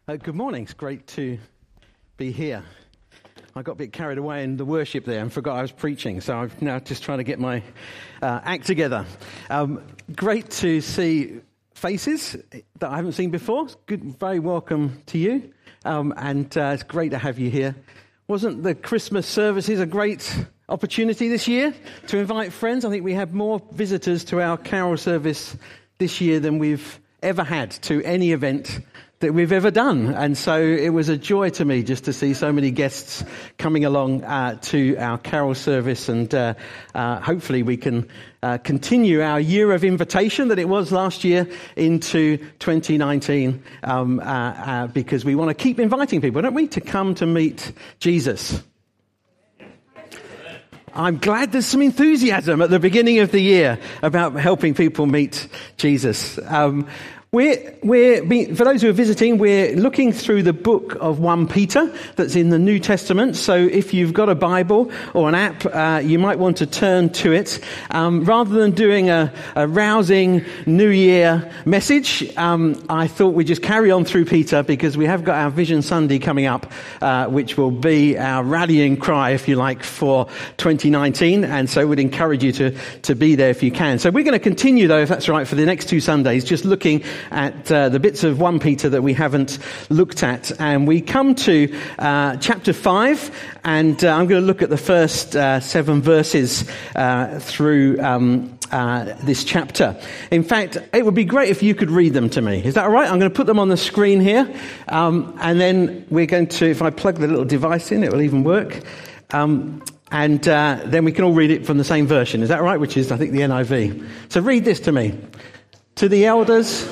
Good morning. It's great to be here. I got a bit carried away in the worship there and forgot I was preaching, so I'm now just trying to get my act together. Great to see faces that I haven't seen before. Good, very welcome to you, and it's great to have you here. Wasn't the Christmas services a great opportunity this year to invite friends? I think we had more visitors to our carol service this year than we've ever had to any event that we've ever done. And so it was a joy to me just to see so many guests coming along to our carol service, and hopefully we can continue our year of invitation that it was last year into 2019, because we want to keep inviting people, don't we, to come to meet Jesus. I'm glad there's some enthusiasm at the beginning of the year about helping people meet Jesus. For those who are visiting, we're looking through the book of 1 Peter that's in the New Testament. So if you've got a Bible or an app, you might want to turn to it. Rather than doing a rousing New Year message, I thought we'd just carry on through Peter, because we have got our Vision Sunday coming up, which will be our rallying cry, if you like, for 2019. And so we'd encourage you to be there if you can. So we're going to continue, though, if that's right, for the next 2 Sundays, just looking at the bits of 1 Peter that we haven't looked at. And we come to chapter 5, and I'm going to look at the first 7 verses through this chapter. In fact, it would be great if you could read them to me. Is that all right? I'm going to put them on the screen here, and then we're going to, if I plug the little device in, it will even work. And then we can all read it from the same version. Is that right? Which is, I think, the NIV. So read this to me. To the elders...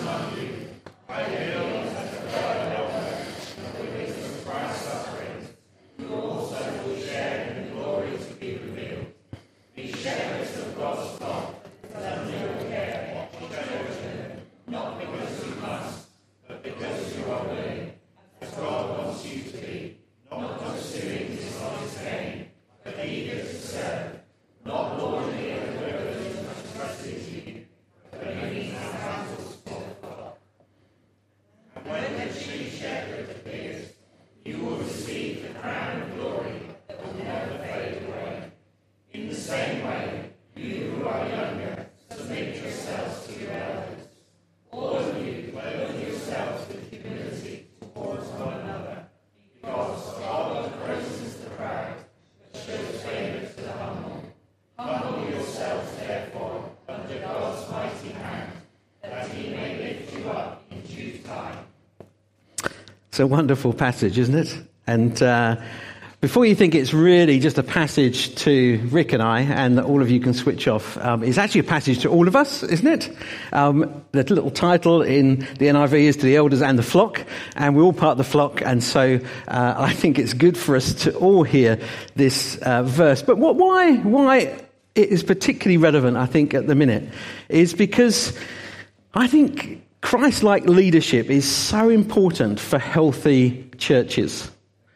It's a wonderful passage, isn't it? And before you think it's really just a passage to Rick and I, and that all of you can switch off, it's actually a passage to all of us, isn't it? The little title in the NIV is To the Elders and the Flock, and we're all part of the flock, and so I think it's good for us to all hear this verse. But why it is particularly relevant, I think, at the minute, is because I think Christ-like leadership is so important for healthy churches.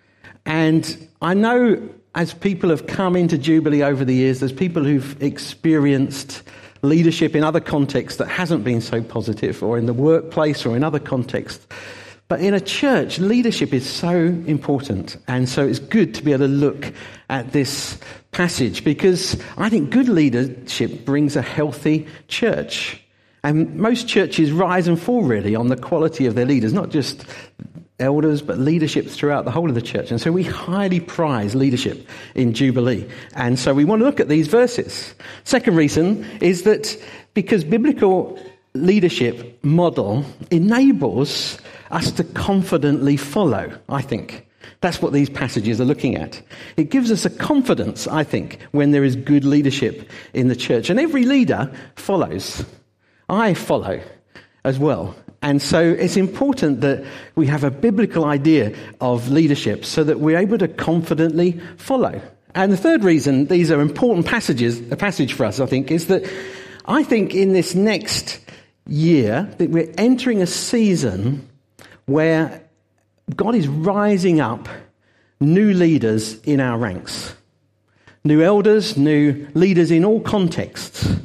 And I know as people have come into Jubilee over the years, there's people who've experienced leadership in other contexts that hasn't been so positive, or in the workplace or in other contexts. But in a church, leadership is so important. And so it's good to be able to look at this passage, because I think good leadership brings a healthy church. And most churches rise and fall really on the quality of their leaders, not just elders, but leadership throughout the whole of the church. And so we highly prize leadership in Jubilee. And so we want to look at these verses. Second reason is that because biblical leadership model enables us to confidently follow, I think. That's what these passages are looking at. It gives us a confidence, I think, when there is good leadership in the church. And every leader follows. I follow as well. And so it's important that we have a biblical idea of leadership so that we're able to confidently follow. And the third reason these are important passages, a passage for us, I think, is that I think in this next year that we're entering a season where God is rising up new leaders in our ranks. New elders, new leaders in all contexts.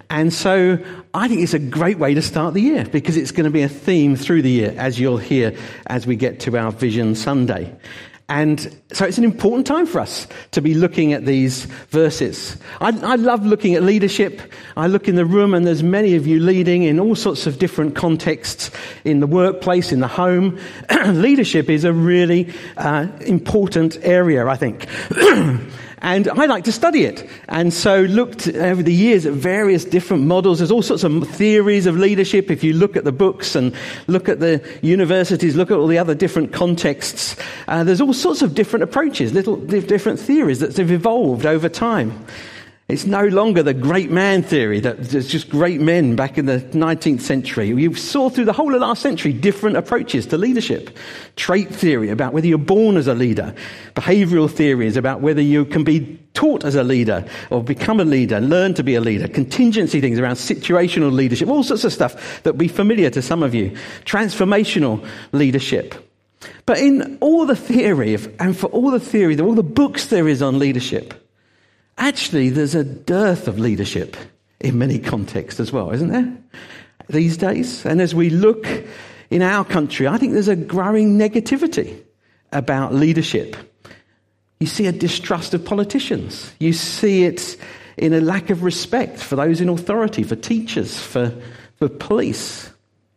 And so I think it's a great way to start the year, because it's going to be a theme through the year, as you'll hear as we get to our Vision Sunday. And so it's an important time for us to be looking at these verses. I love looking at leadership. I look in the room and there's many of you leading in all sorts of different contexts, in the workplace, in the home. Leadership is a really important area, I think. And I like to study it. And so looked over the years at various different models. There's all sorts of theories of leadership. If you look at the books and look at the universities, look at all the other different contexts, there's all sorts of different approaches, little different theories that have evolved over time. It's no longer the great man theory that there's just great men back in the 19th century. You saw through the whole of last century different approaches to leadership. Trait theory about whether you're born as a leader. Behavioral theories about whether you can be taught as a leader or become a leader, learn to be a leader. Contingency things around situational leadership. All sorts of stuff that will be familiar to some of you. Transformational leadership. But in all the theory, all the books there is on leadership, actually, there's a dearth of leadership in many contexts as well, isn't there, these days? And as we look in our country, I think there's a growing negativity about leadership. You see a distrust of politicians. You see it in a lack of respect for those in authority, for teachers, for police.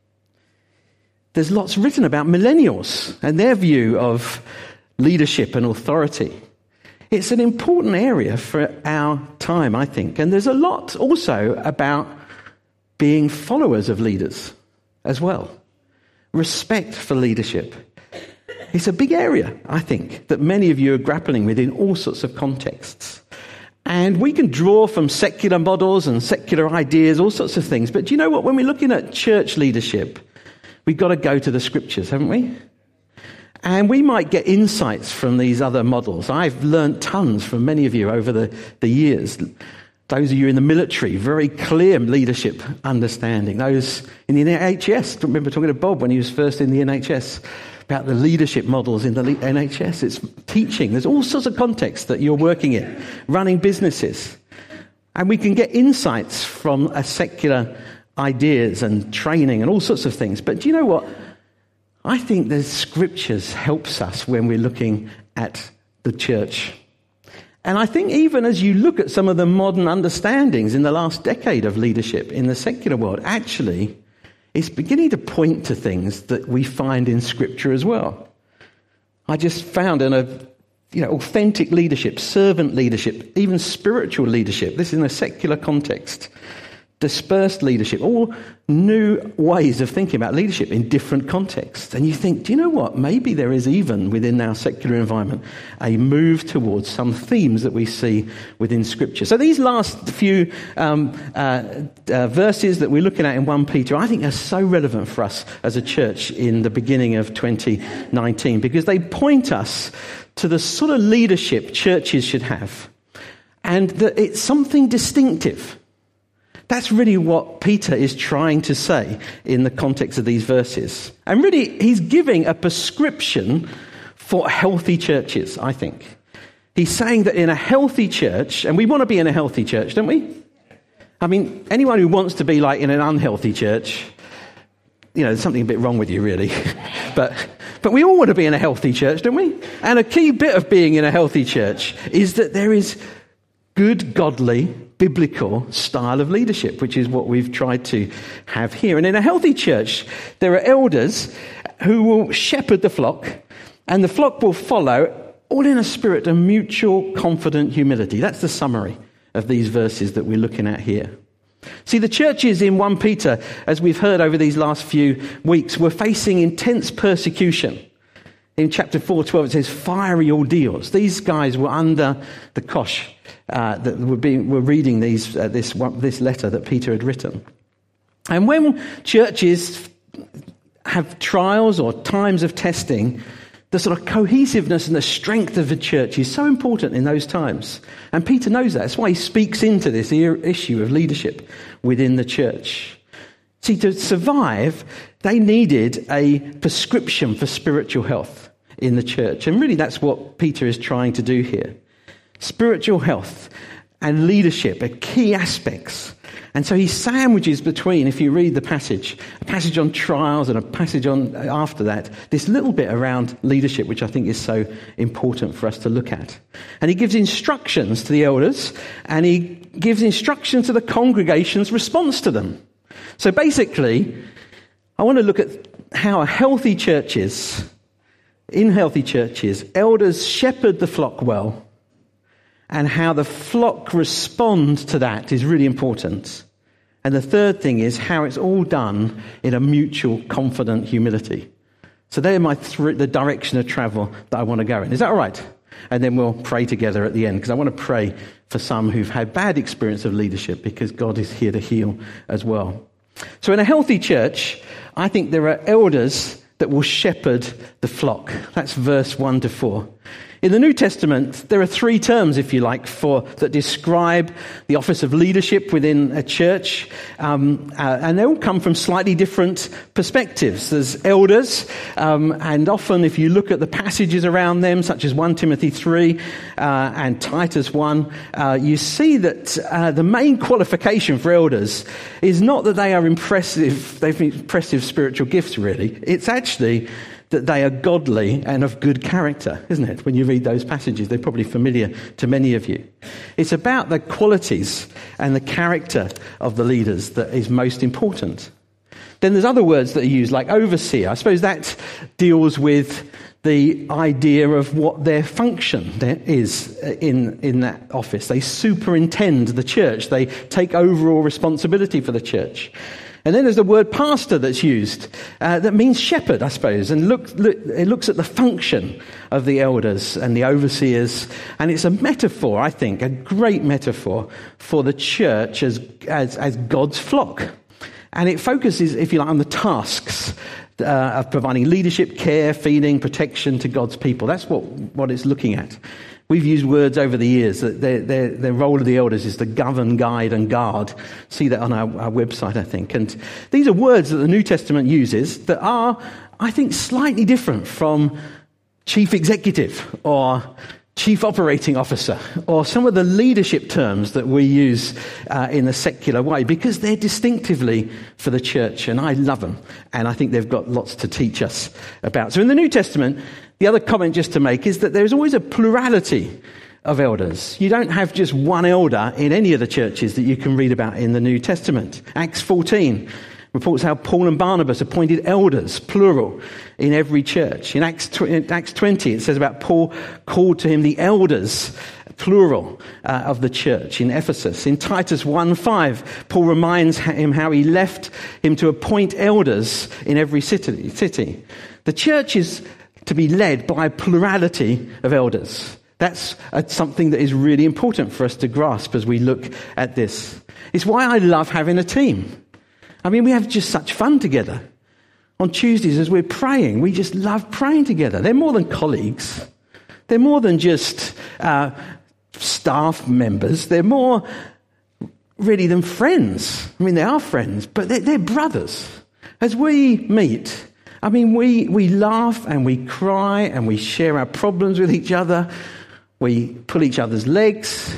There's lots written about millennials and their view of leadership and authority. It's an important area for our time, I think. And there's a lot also about being followers of leaders as well. Respect for leadership. It's a big area, I think, that many of you are grappling with in all sorts of contexts. And we can draw from secular models and secular ideas, all sorts of things. But do you know what? When we're looking at church leadership, we've got to go to the scriptures, haven't we? And we might get insights from these other models. I've learned tons from many of you over the years. Those of you in the military, very clear leadership understanding. Those in the NHS, I remember talking to Bob when he was first in the NHS about the leadership models in the NHS. It's teaching. There's all sorts of contexts that you're working in, running businesses. And we can get insights from a secular ideas and training and all sorts of things. But do you know what? I think the scriptures helps us when we're looking at the church. And I think even as you look at some of the modern understandings in the last decade of leadership in the secular world, actually, it's beginning to point to things that we find in scripture as well. I just found authentic leadership, servant leadership, even spiritual leadership. This is in a secular context. Dispersed leadership, all new ways of thinking about leadership in different contexts. And you think, do you know what? Maybe there is even within our secular environment a move towards some themes that we see within Scripture. So these last few verses that we're looking at in 1 Peter, I think are so relevant for us as a church in the beginning of 2019 because they point us to the sort of leadership churches should have. And that it's something distinctive. That's really what Peter is trying to say in the context of these verses. And really, he's giving a prescription for healthy churches, I think. He's saying that in a healthy church, and we want to be in a healthy church, don't we? I mean, anyone who wants to be like in an unhealthy church, there's something a bit wrong with you, really. But we all want to be in a healthy church, don't we? And a key bit of being in a healthy church is that there is good, godly, biblical style of leadership, which is what we've tried to have here. And in a healthy church, there are elders who will shepherd the flock, and the flock will follow, all in a spirit of mutual, confident humility. That's the summary of these verses that we're looking at here. See, the churches in 1 Peter, as we've heard over these last few weeks, were facing intense persecution. In chapter 4:12, it says fiery ordeals. These guys were under the cosh that were reading this letter that Peter had written. And when churches have trials or times of testing, the sort of cohesiveness and the strength of the church is so important in those times. And Peter knows that. That's why he speaks into this issue of leadership within the church. See, to survive, they needed a prescription for spiritual health in the church. And really that's what Peter is trying to do here. Spiritual health and leadership are key aspects And so he sandwiches between, if you read the passage, a passage on trials and a passage on after that, this little bit around leadership, which I think is so important for us to look at. And he gives instructions to the elders, and he gives instructions to the congregation's response to them. So basically, I want to look at how in healthy churches, elders shepherd the flock well, and how the flock respond to that is really important. And the third thing is how it's all done in a mutual, confident humility. So they're the direction of travel that I want to go in. Is that all right? And then we'll pray together at the end, because I want to pray for some who've had bad experience of leadership, because God is here to heal as well. So in a healthy church, I think there are elders that will shepherd the flock. That's verse 1 to 4. In the New Testament, there are three terms, if you like, that describe the office of leadership within a church, and they all come from slightly different perspectives. There's elders, and often if you look at the passages around them, such as 1 Timothy 3 and Titus 1, you see that the main qualification for elders is not that they have impressive spiritual gifts, really. It's actually that they are godly and of good character, isn't it? When you read those passages, they're probably familiar to many of you. It's about the qualities and the character of the leaders that is most important. Then there's other words that are used, like overseer. I suppose that deals with the idea of what their function is in that office. They superintend the church. They take overall responsibility for the church. And then there's the word pastor that's used that means shepherd, I suppose, and it looks at the function of the elders and the overseers, and it's a metaphor, I think, a great metaphor for the church as God's flock. And it focuses, if you like, on the tasks of providing leadership, care, feeding, protection to God's people. That's what it's looking at. We've used words over the years that their role of the elders is to govern, guide, and guard. See that on our website, I think. And these are words that the New Testament uses that are, I think, slightly different from chief executive or chief operating officer or some of the leadership terms that we use in the secular way, because they're distinctively for the church, and I love them. And I think they've got lots to teach us about. So in the New Testament, the other comment just to make is that there's always a plurality of elders. You don't have just one elder in any of the churches that you can read about in the New Testament. Acts 14 reports how Paul and Barnabas appointed elders, plural, in every church. In Acts 20, it says about Paul called to him the elders, plural, of the church in Ephesus. In Titus 1:5, Paul reminds him how he left him to appoint elders in every city. The church is to be led by a plurality of elders. That's something that is really important for us to grasp as we look at this. It's why I love having a team. I mean, we have just such fun together. On Tuesdays as we're praying, we just love praying together. They're more than colleagues. They're more than just staff members. They're more really than friends. I mean, they are friends, but they're brothers. As we meet, I mean, we laugh and we cry and we share our problems with each other. We pull each other's legs.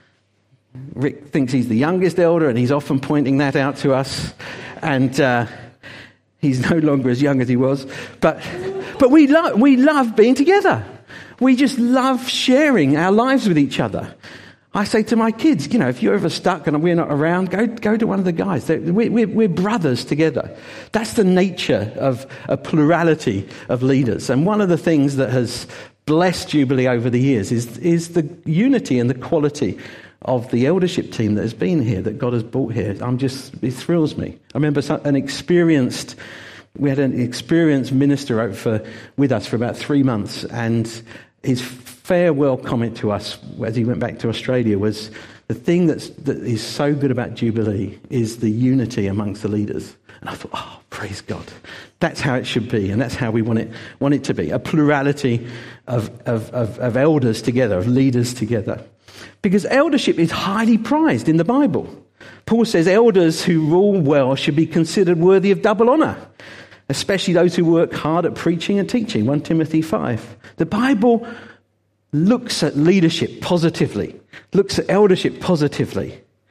Rick thinks he's the youngest elder, and he's often pointing that out to us. And he's no longer as young as he was. But we love being together. We just love sharing our lives with each other. I say to my kids, if you're ever stuck and we're not around, go to one of the guys. We're brothers together. That's the nature of a plurality of leaders. And one of the things that has blessed Jubilee over the years is the unity and the quality of the eldership team that has been here, that God has brought here. It thrills me. I remember we had an experienced minister with us for about 3 months, and his farewell comment to us as he went back to Australia was, the thing that is so good about Jubilee is the unity amongst the leaders. And I thought, praise God. That's how it should be, and that's how we want it to be. A plurality of elders together, of leaders together. Because eldership is highly prized in the Bible. Paul says elders who rule well should be considered worthy of double honour, especially those who work hard at preaching and teaching, 1 Timothy 5. The Bible looks at leadership positively, looks at eldership positively.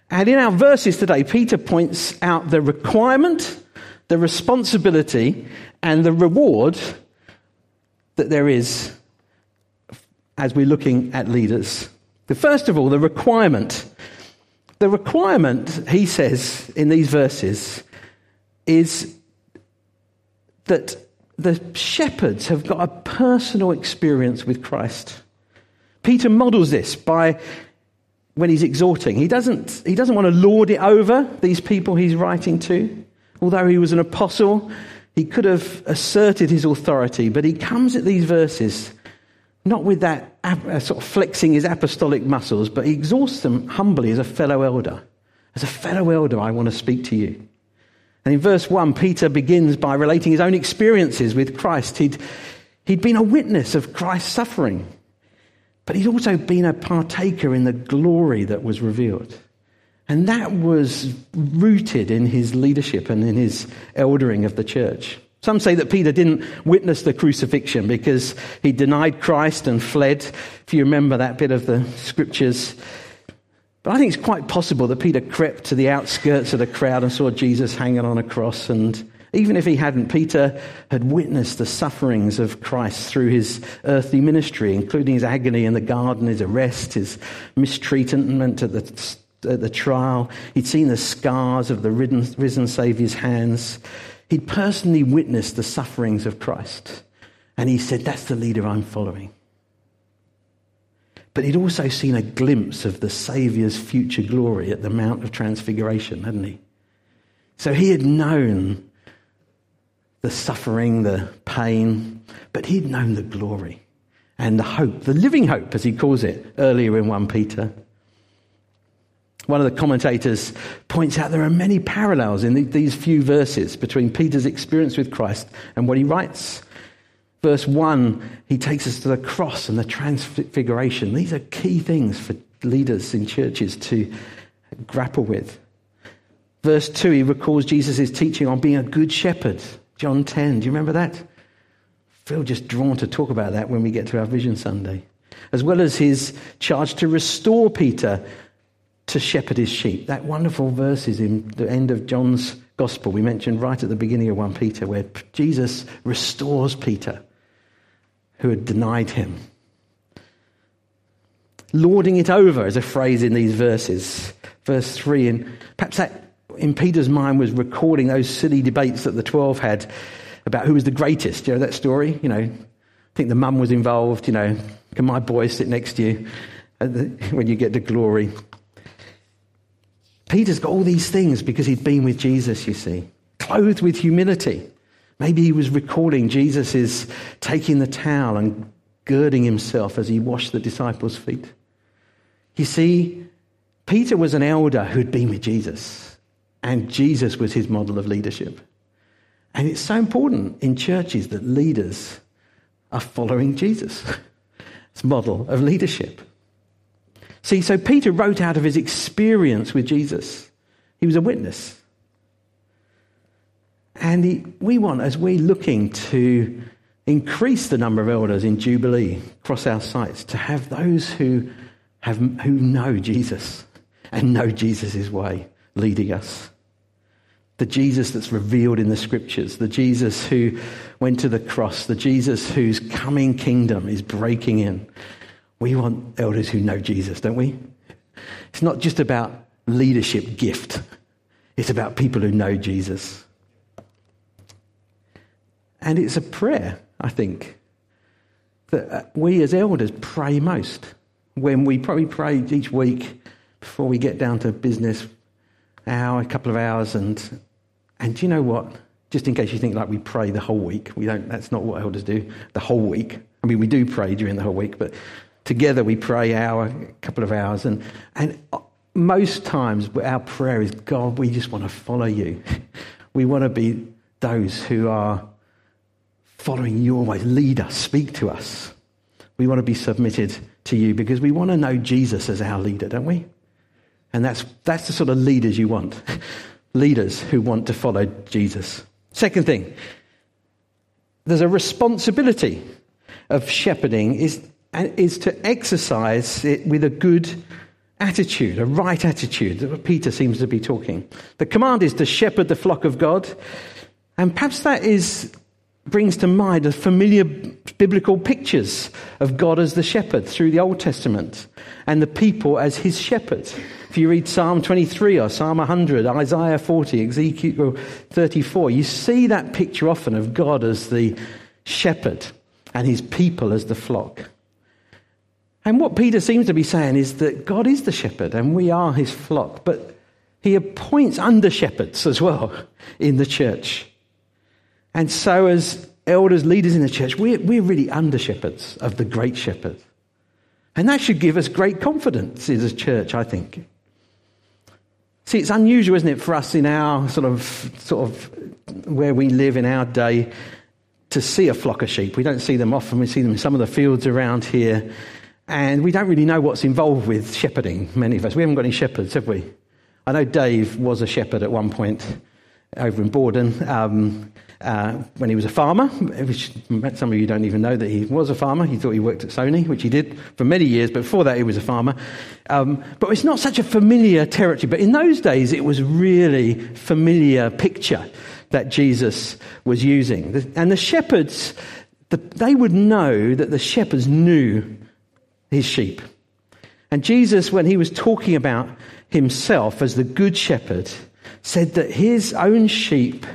And in our verses today, Peter points out the requirement, the responsibility, and the reward that there is as we're looking at leaders. First of all, the requirement. The requirement, he says in these verses, is that the shepherds have got a personal experience with Christ. Peter models this by when he's exhorting. He doesn't want to lord it over these people he's writing to. Although he was an apostle, he could have asserted his authority, but he comes at these verses not with that sort of flexing his apostolic muscles, but he exhorts them humbly as a fellow elder. As a fellow elder, I want to speak to you. And in verse 1, Peter begins by relating his own experiences with Christ. He'd been a witness of Christ's suffering, but he'd also been a partaker in the glory that was revealed. And that was rooted in his leadership and in his eldering of the church. Some say that Peter didn't witness the crucifixion because he denied Christ and fled, if you remember that bit of the scriptures. But I think it's quite possible that Peter crept to the outskirts of the crowd and saw Jesus hanging on a cross. And even if he hadn't, Peter had witnessed the sufferings of Christ through his earthly ministry, including his agony in the garden, his arrest, his mistreatment at the trial. He'd seen the scars of the risen Saviour's hands. He'd personally witnessed the sufferings of Christ. And he said, that's the leader I'm following. But he'd also seen a glimpse of the Saviour's future glory at the Mount of Transfiguration, hadn't he? So he had known the suffering, the pain, but he'd known the glory and the hope, the living hope, as he calls it earlier in 1 Peter. One of the commentators points out there are many parallels in these few verses between Peter's experience with Christ and what he writes. Verse 1, he takes us to the cross and the transfiguration. These are key things for leaders in churches to grapple with. Verse 2, he recalls Jesus' teaching on being a good shepherd. John 10, do you remember that? I feel just drawn to talk about that when we get to our Vision Sunday. As well as his charge to restore Peter to shepherd his sheep. That wonderful verses in the end of John's Gospel we mentioned right at the beginning of 1 Peter, where Jesus restores Peter, who had denied him. Lording it over is a phrase in these verses. Verse 3, and perhaps that in Peter's mind was recording those silly debates that the 12 had about who was the greatest. You know that story? I think the mum was involved. Can my boy sit next to you when you get to glory? Peter's got all these things because he'd been with Jesus, you see, clothed with humility. Maybe he was recalling Jesus' taking the towel and girding himself as he washed the disciples' feet. You see, Peter was an elder who'd been with Jesus, and Jesus was his model of leadership. And it's so important in churches that leaders are following Jesus' model of leadership. See, so Peter wrote out of his experience with Jesus. He was a witness. And we want, as we're looking to increase the number of elders in Jubilee across our sites, to have those who know Jesus and know Jesus' way leading us. The Jesus that's revealed in the scriptures, the Jesus who went to the cross, the Jesus whose coming kingdom is breaking in. We want elders who know Jesus, don't we? It's not just about leadership gift. It's about people who know Jesus. And it's a prayer, I think, that we as elders pray most. When we probably pray each week before we get down to business, a couple of hours, and do you know what? Just in case you think like we pray the whole week, we don't. That's not what elders do. The whole week. I mean, we do pray during the whole week, but together we pray a couple of hours, and most times our prayer is, God, we just want to follow you. We want to be those who are following your way. Lead us, speak to us. We want to be submitted to you because we want to know Jesus as our leader, don't we? And that's the sort of leaders you want. Leaders who want to follow Jesus. Second thing, there's a responsibility of shepherding is to exercise it with a good attitude, a right attitude. That's what Peter seems to be talking. The command is to shepherd the flock of God. And perhaps that brings to mind the familiar biblical pictures of God as the shepherd through the Old Testament and the people as his shepherds. If you read Psalm 23 or Psalm 100, Isaiah 40, Ezekiel 34, you see that picture often of God as the shepherd and his people as the flock. And what Peter seems to be saying is that God is the shepherd and we are his flock, but he appoints under shepherds as well in the church. And so as elders, leaders in the church, we're really under shepherds of the great shepherd. And that should give us great confidence as a church, I think. See, it's unusual, isn't it, for us in our sort of where we live in our day to see a flock of sheep. We don't see them often. We see them in some of the fields around here. And we don't really know what's involved with shepherding, many of us. We haven't got any shepherds, have we? I know Dave was a shepherd at one point over in Borden. When he was a farmer, which some of you don't even know that he was a farmer. He thought he worked at Sony, which he did for many years, but before that he was a farmer. But it's not such a familiar territory. But in those days, it was really familiar picture that Jesus was using. And the shepherds, they would know that the shepherds knew his sheep. And Jesus, when he was talking about himself as the good shepherd, said that his own sheep,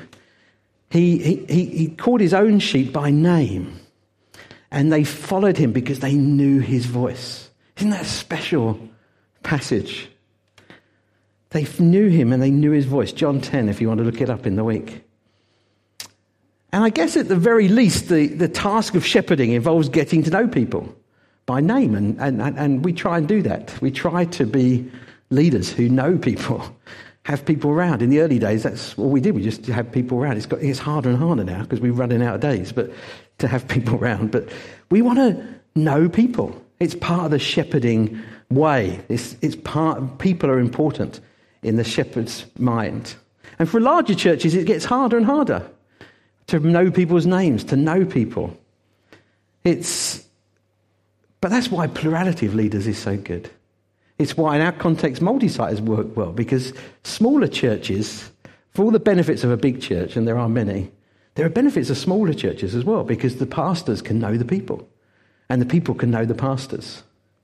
he called his own sheep by name, and they followed him because they knew his voice. Isn't that a special passage? They knew him and they knew his voice. John 10, if you want to look it up in the week. And I guess at the very least, the task of shepherding involves getting to know people by name, and we try and do that. We try to be leaders who know people. Have people around. In the early days, that's all we did. We just had people around. It's harder and harder now because we're running out of days, but to have people around. But we want to know people. It's part of the shepherding way. People are important in the shepherd's mind. And for larger churches, it gets harder and harder to know people's names, to know people. But that's why plurality of leaders is so good. It's why in our context multi-site has worked well, because smaller churches, for all the benefits of a big church, and there are many, there are benefits of smaller churches as well, because the pastors can know the people and the people can know the pastors.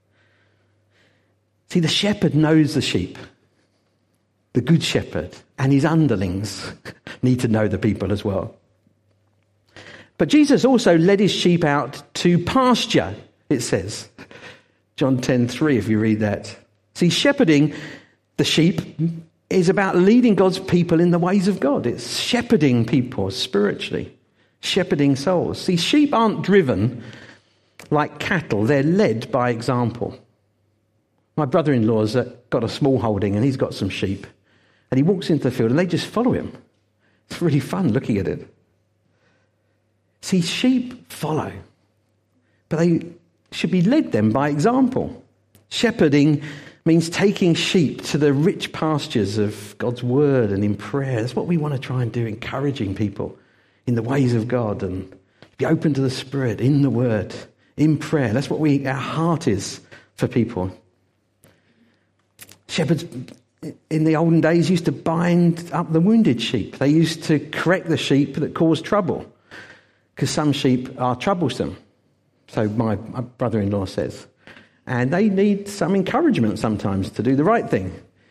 See, the shepherd knows the sheep, the good shepherd, and his underlings need to know the people as well. But Jesus also led his sheep out to pasture, it says. John 10:3, if you read that. See, shepherding the sheep is about leading God's people in the ways of God. It's shepherding people spiritually, shepherding souls. See, sheep aren't driven like cattle. They're led by example. My brother-in-law's got a small holding and he's got some sheep. And he walks into the field and they just follow him. It's really fun looking at it. See, sheep follow, but they should be led then by example. Shepherding means taking sheep to the rich pastures of God's word and in prayer. That's what we want to try and do, encouraging people in the ways of God and be open to the Spirit, in the word, in prayer. That's what our heart is for people. Shepherds in the olden days used to bind up the wounded sheep. They used to correct the sheep that caused trouble, because some sheep are troublesome. So my brother-in-law says. And they need some encouragement sometimes to do the right thing.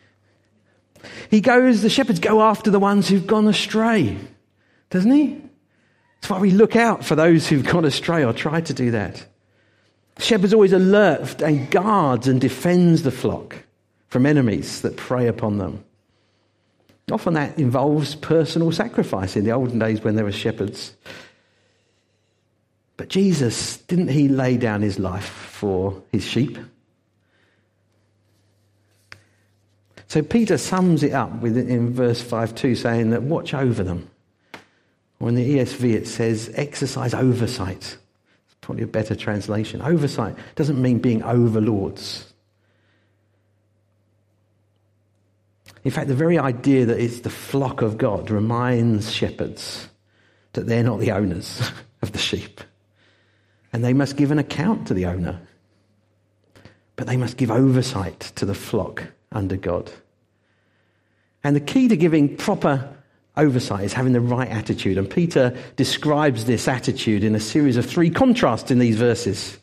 The shepherds go after the ones who've gone astray, doesn't he? That's why we look out for those who've gone astray or try to do that. The shepherd's always alert and guards and defends the flock from enemies that prey upon them. Often that involves personal sacrifice in the olden days when there were shepherds. But Jesus, didn't he lay down his life for his sheep? So Peter sums it up in verse 5:2, saying that watch over them. Or in the ESV it says exercise oversight. It's probably a better translation. Oversight doesn't mean being overlords. In fact, the very idea that it's the flock of God reminds shepherds that they're not the owners of the sheep. And they must give an account to the owner. but they must give oversight to the flock under God. And the key to giving proper oversight is having the right attitude. And Peter describes this attitude in a series of 3 contrasts in these verses.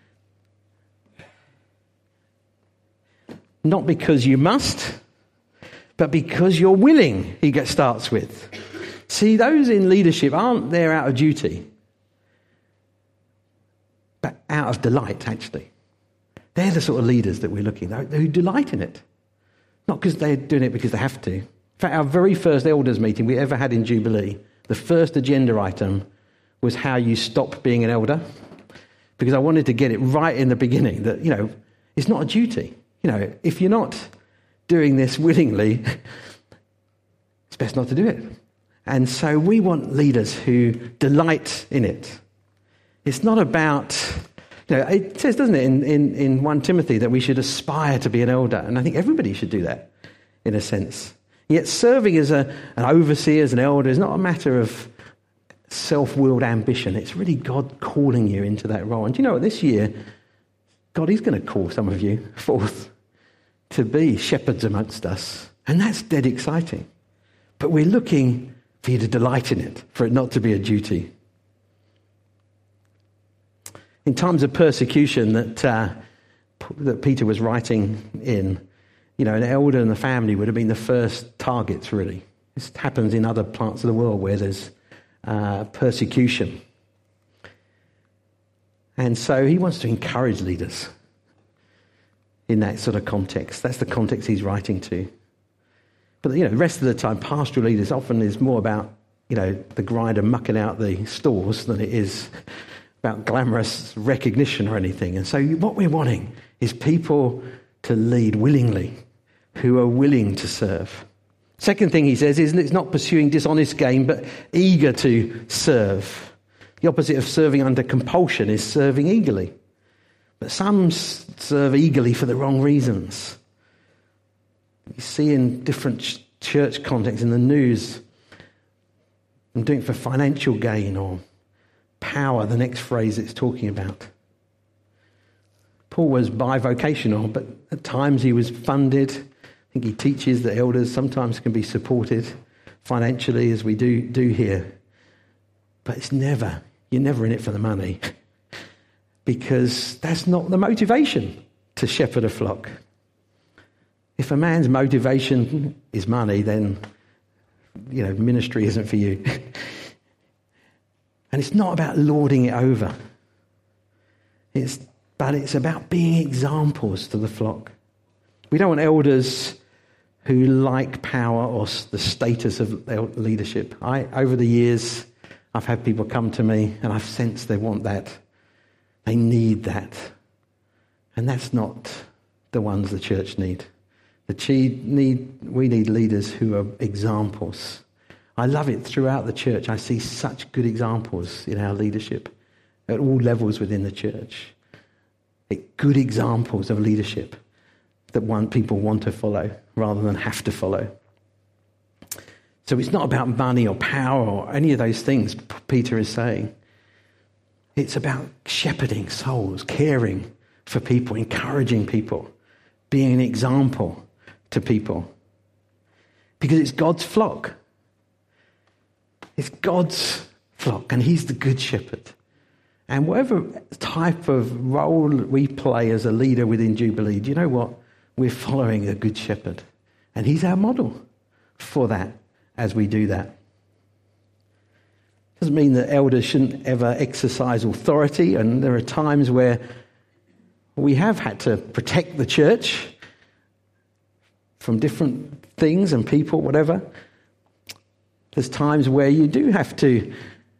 Not because you must, but because you're willing, he starts with. See, those in leadership aren't there out of duty, but out of delight, actually. They're the sort of leaders that we're looking at, who delight in it. Not because they're doing it because they have to. In fact, our very first elders meeting we ever had in Jubilee, the first agenda item was how you stop being an elder. Because I wanted to get it right in the beginning that, it's not a duty. If you're not doing this willingly, it's best not to do it. And so we want leaders who delight in it. It's not about, it says, doesn't it, in 1 Timothy that we should aspire to be an elder. And I think everybody should do that, in a sense. Yet serving as an overseer, as an elder, is not a matter of self-willed ambition. It's really God calling you into that role. And do you know what? This year, God is going to call some of you forth to be shepherds amongst us. And that's dead exciting. But we're looking for you to delight in it, for it not to be a duty. In times of persecution that Peter was writing in, an elder and the family would have been the first targets, really. This happens in other parts of the world where there's persecution. And so he wants to encourage leaders in that sort of context. That's the context he's writing to. But, the rest of the time, pastoral leaders often is more about, the grinder mucking out the stores than it is about glamorous recognition or anything. And so what we're wanting is people to lead willingly, who are willing to serve. Second thing he says is it's not pursuing dishonest gain, but eager to serve. The opposite of serving under compulsion is serving eagerly. But some serve eagerly for the wrong reasons. You see in different church contexts in the news, I'm doing it for financial gain or power, the next phrase it's talking about. Paul was bivocational, but at times he was funded. I think he teaches that elders sometimes can be supported financially, as we do here. But you're never in it for the money, because that's not the motivation to shepherd a flock. If a man's motivation is money, then, ministry isn't for you. And it's not about lording it over. But it's about being examples to the flock. We don't want elders who like power or the status of leadership. Over the years, I've had people come to me and I've sensed they want that. They need that. And that's not the ones the church need. We need leaders who are examples. I love it throughout the church. I see such good examples in our leadership at all levels within the church. Good examples of leadership that people want to follow rather than have to follow. So it's not about money or power or any of those things Peter is saying. It's about shepherding souls, caring for people, encouraging people, being an example to people. Because it's God's flock. It's God's flock, and he's the good shepherd. And whatever type of role we play as a leader within Jubilee, do you know what? We're following a good shepherd. And he's our model for that as we do that. Doesn't mean that elders shouldn't ever exercise authority, and there are times where we have had to protect the church from different things and people, whatever. There's times where you do have to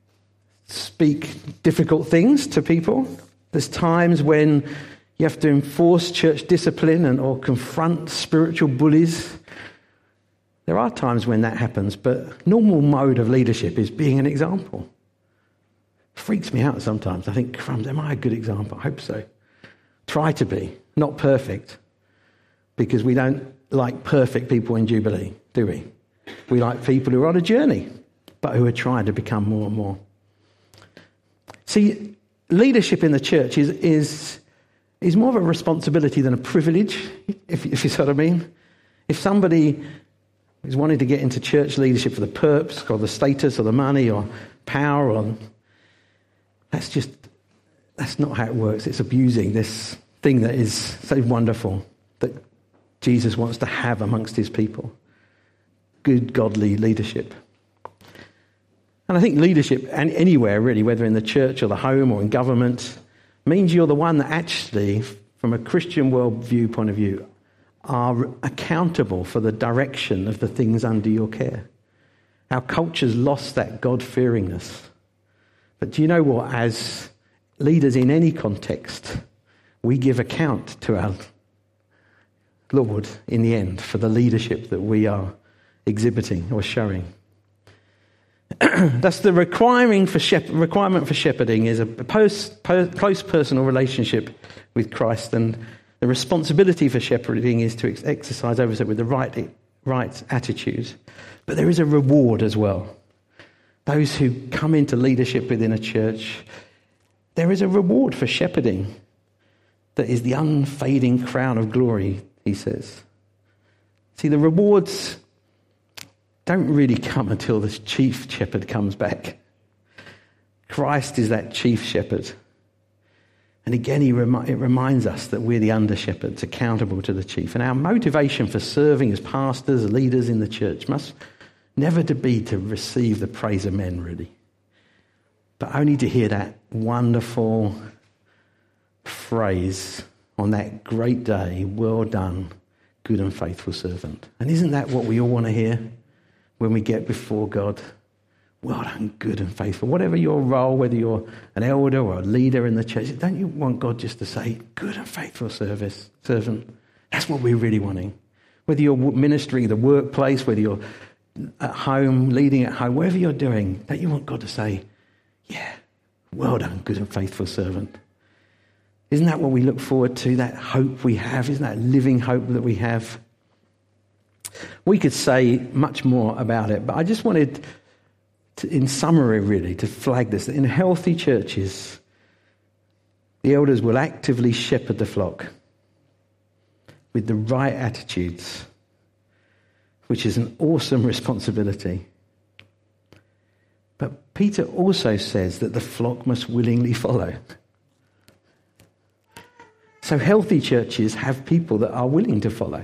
speak difficult things to people. There's times when you have to enforce church discipline or confront spiritual bullies. There are times when that happens, but normal mode of leadership is being an example. It freaks me out sometimes. I think, crumbs, am I a good example? I hope so. Try to be. Not perfect. Because we don't like perfect people in Jubilee, do we? We like people who are on a journey, but who are trying to become more and more. See, leadership in the church is is more of a responsibility than a privilege, if you see what I mean. If somebody is wanting to get into church leadership for the purpose or the status or the money or power, or that's not how it works. It's abusing this thing that is so wonderful that Jesus wants to have amongst his people. Good, godly leadership. And I think leadership, and anywhere really, whether in the church or the home or in government, means you're the one that actually, from a Christian worldview point of view, are accountable for the direction of the things under your care. Our culture's lost that God-fearingness. But do you know what? As leaders in any context, we give account to our Lord in the end for the leadership that we are exhibiting or showing. That's the requirement for shepherding is a close personal relationship with Christ, and the responsibility for shepherding is to exercise oversight with the right attitudes. But there is a reward as well. Those who come into leadership within a church, there is a reward for shepherding that is the unfading crown of glory, he says. See, the rewards don't really come until the chief shepherd comes back. Christ is that chief shepherd. And again, it reminds us that we're the under-shepherds, accountable to the chief. And our motivation for serving as pastors, leaders in the church must never to be to receive the praise of men, really, but only to hear that wonderful phrase on that great day, well done, good and faithful servant. And isn't that what we all want to hear when we get before God? Well done, good and faithful. Whatever your role, whether you're an elder or a leader in the church, don't you want God just to say, good and faithful servant? That's what we're really wanting. Whether you're ministering in the workplace, whether you're at home, leading at home, whatever you're doing, don't you want God to say, yeah, well done, good and faithful servant? Isn't that what we look forward to, that hope we have? Isn't that living hope that we have? We could say much more about it, but I just wanted to, in summary really, to flag this, that in healthy churches, the elders will actively shepherd the flock with the right attitudes, which is an awesome responsibility. But Peter also says that the flock must willingly follow. So healthy churches have people that are willing to follow.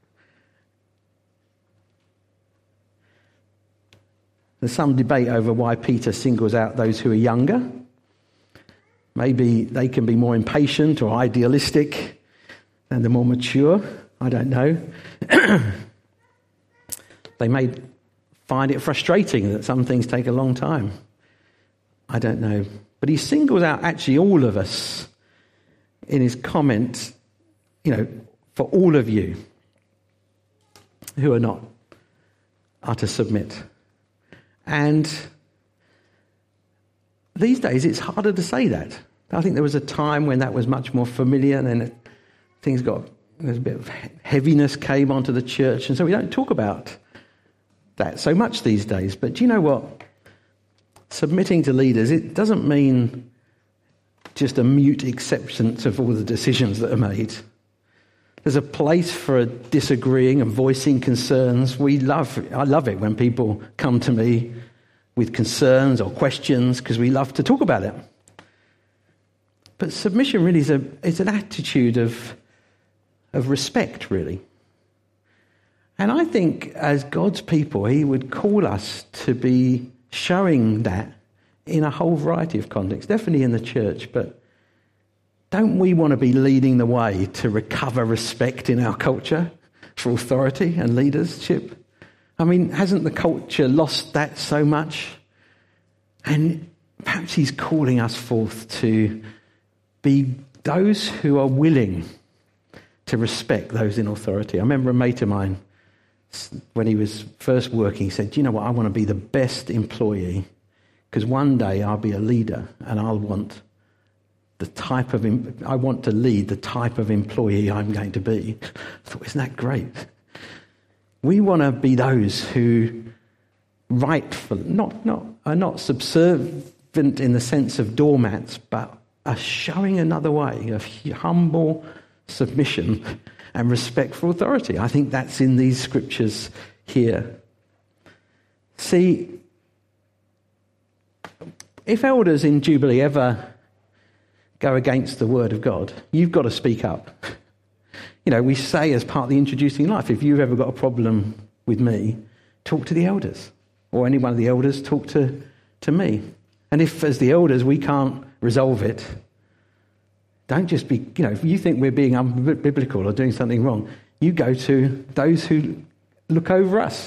There's some debate over why Peter singles out those who are younger. Maybe they can be more impatient or idealistic than the more mature. I don't know. They may find it frustrating that some things take a long time. I don't know. But he singles out actually all of us in his comment, for all of you who are to submit. And these days it's harder to say that. I think there was a time when that was much more familiar, and then there's a bit of heaviness came onto the church, and so we don't talk about that so much these days. But do you know what? Submitting to leaders, it doesn't mean just a mute acceptance of all the decisions that are made. There's a place for disagreeing and voicing concerns. I love it when people come to me with concerns or questions, because we love to talk about it. But submission really is an attitude of respect, really. And I think as God's people, he would call us to be showing that in a whole variety of contexts, definitely in the church. But don't we want to be leading the way to recover respect in our culture for authority and leadership? I mean, hasn't the culture lost that so much? And perhaps he's calling us forth to be those who are willing to respect those in authority. I remember a mate of mine, when he was first working, he said, do you know what, I want to be the best employee, because one day I'll be a leader and I want to lead the type of employee I'm going to be. I thought, isn't that great? We want to be those who are not subservient in the sense of doormats, but are showing another way of humble submission and respect for authority. I think that's in these scriptures here. See, if elders in Jubilee ever go against the word of God, you've got to speak up. You know, we say as part of the Introducing Life, if you've ever got a problem with me, talk to the elders. Or any one of the elders, talk to me. And if, as the elders, we can't resolve it, don't just be, you know, if you think we're being unbiblical or doing something wrong, you go to those who look over us.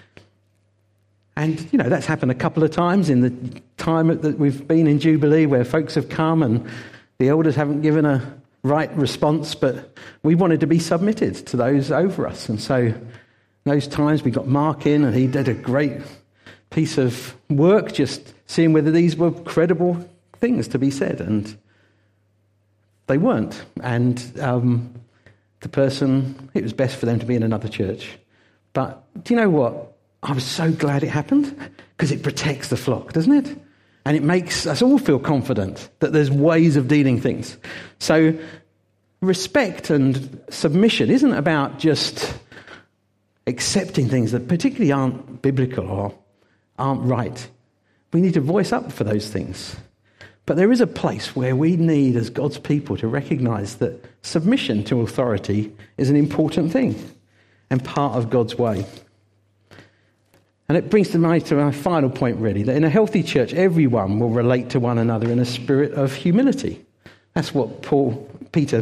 And, you know, that's happened a couple of times in the time that we've been in Jubilee where folks have come and the elders haven't given a right response, but we wanted to be submitted to those over us. And so those times we got Mark in and he did a great piece of work just seeing whether these were credible things to be said. And they weren't. And the person, it was best for them to be in another church. But do you know what? I was so glad it happened because it protects the flock, doesn't it? And it makes us all feel confident that there's ways of dealing things. So respect and submission isn't about just accepting things that particularly aren't biblical or aren't right. We need to voice up for those things. But there is a place where we need, as God's people, to recognise that submission to authority is an important thing and part of God's way. And it brings to mind to my final point, really, that in a healthy church, everyone will relate to one another in a spirit of humility. That's what Peter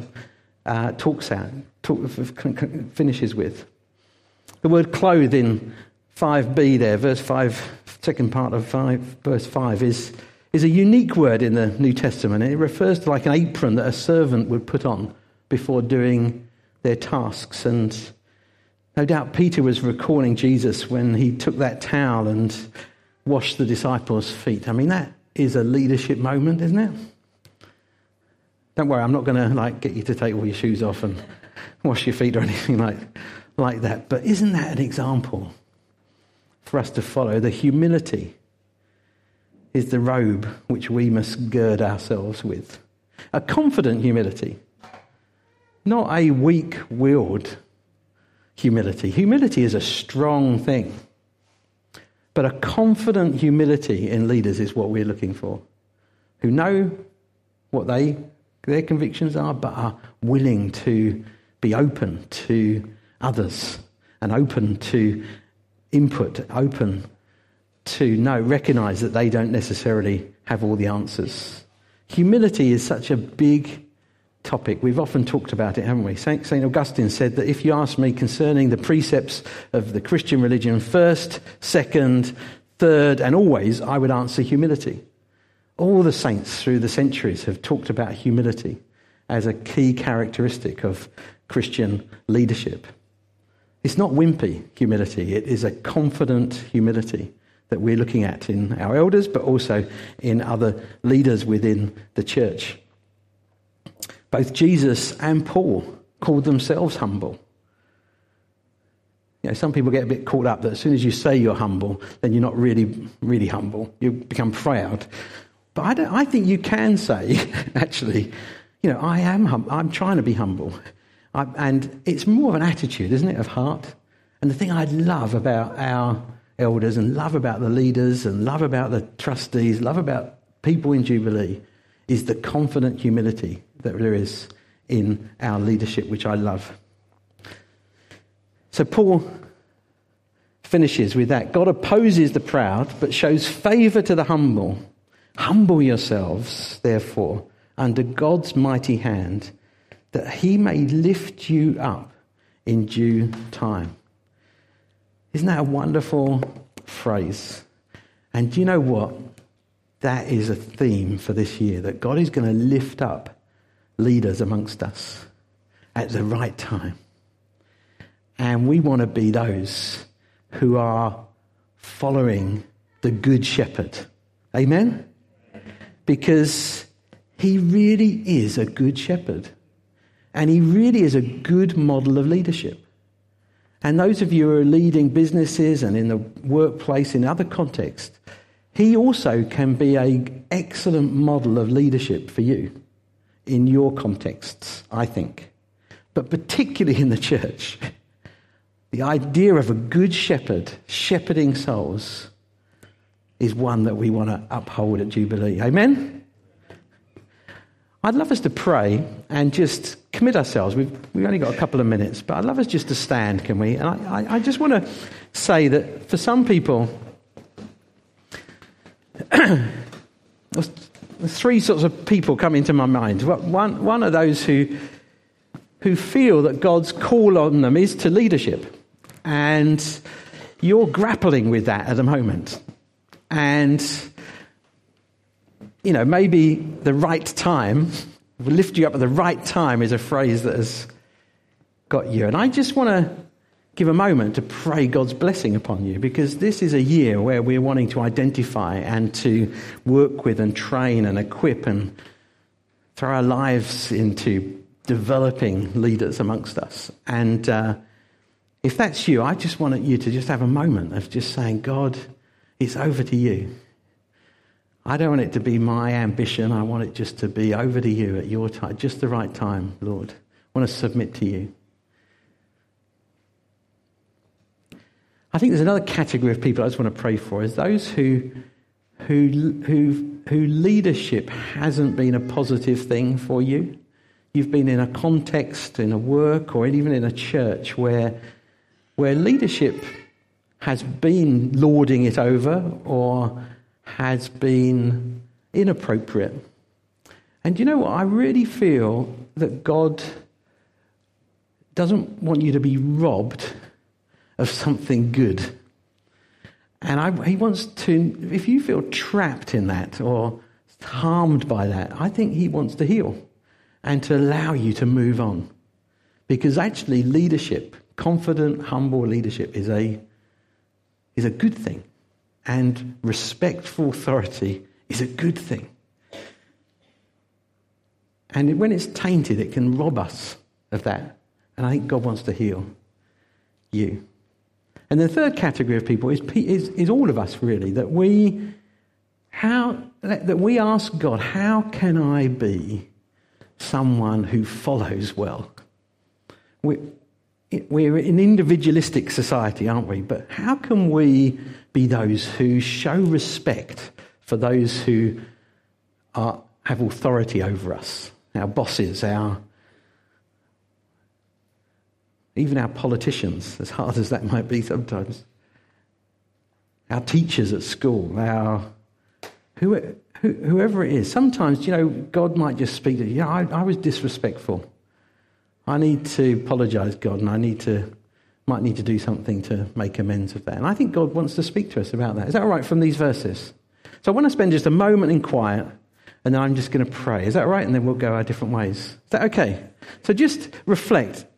finishes with. The word clothe in 5b there, verse 5, second part of 5, verse 5, is a unique word in the New Testament. It refers to like an apron that a servant would put on before doing their tasks. And no doubt Peter was recalling Jesus when he took that towel and washed the disciples' feet. I mean, that is a leadership moment, isn't it? Don't worry, I'm not going to get you to take all your shoes off and wash your feet or anything like that. But isn't that an example for us to follow? The humility is the robe which we must gird ourselves with. A confident humility, not a weak-willed humility. Humility is a strong thing. But a confident humility in leaders is what we're looking for, who know what their convictions are, but are willing to be open to others and open to input, open to recognise that they don't necessarily have all the answers. Humility is such a big topic. We've often talked about it, haven't we? St. Augustine said that if you ask me concerning the precepts of the Christian religion first, second, third, and always, I would answer humility. All the saints through the centuries have talked about humility as a key characteristic of Christian leadership. It's not wimpy humility. It is a confident humility that we're looking at in our elders, but also in other leaders within the church. Both Jesus and Paul called themselves humble. You know, some people get a bit caught up that as soon as you say you're humble, then you're not really, really humble. You become proud. But I think you can say, actually, you know, I'm trying to be humble. And it's more of an attitude, isn't it, of heart? And the thing I love about our elders and love about the leaders and love about the trustees, love about people in Jubilee is the confident humility that there is in our leadership, which I love. So Paul finishes with that. God opposes the proud, but shows favour to the humble. Humble yourselves, therefore, under God's mighty hand, that he may lift you up in due time. Isn't that a wonderful phrase? And do you know what? That is a theme for this year, that God is going to lift up leaders amongst us at the right time. And we want to be those who are following the Good Shepherd. Amen? Because he really is a good shepherd. And he really is a good model of leadership. And those of you who are leading businesses and in the workplace, in other contexts, he also can be an excellent model of leadership for you in your contexts, I think. But particularly in the church, the idea of a good shepherd shepherding souls is one that we want to uphold at Jubilee. Amen? I'd love us to pray and just commit ourselves. We've only got a couple of minutes, but I'd love us just to stand, can we? And I just want to say that for some people, there's three sorts of people come into my mind. One are those who feel that God's call on them is to leadership. And you're grappling with that at the moment. And, you know, maybe the right time, lift you up at the right time is a phrase that has got you. And I just want to give a moment to pray God's blessing upon you, because this is a year where we're wanting to identify and to work with and train and equip and throw our lives into developing leaders amongst us. And if that's you, I just want you to just have a moment of just saying, God, it's over to you. I don't want it to be my ambition. I want it just to be over to you at your time, just the right time, Lord. I want to submit to you. I think there's another category of people I just want to pray for, is those who leadership hasn't been a positive thing for you. You've been in a context, in a work, or even in a church where leadership has been lording it over or has been inappropriate. And you know what? I really feel that God doesn't want you to be robbed of something good. And he wants to, if you feel trapped in that or harmed by that, I think he wants to heal and to allow you to move on. Because actually leadership, confident, humble leadership is a good thing. And respectful authority is a good thing. And when it's tainted, it can rob us of that. And I think God wants to heal you. And the third category of people is all of us, really, that we ask God, how can I be someone who follows well? We're an individualistic society, aren't we? But how can we be those who show respect for those who have authority over us, our bosses, even our politicians, as hard as that might be sometimes, our teachers at school, whoever it is. Sometimes, God might just speak to you. I was disrespectful. I need to apologise, God, and I might need to do something to make amends of that. And I think God wants to speak to us about that. Is that all right from these verses? So I want to spend just a moment in quiet, and then I'm just going to pray. Is that right? And then we'll go our different ways. Is that okay? So just reflect.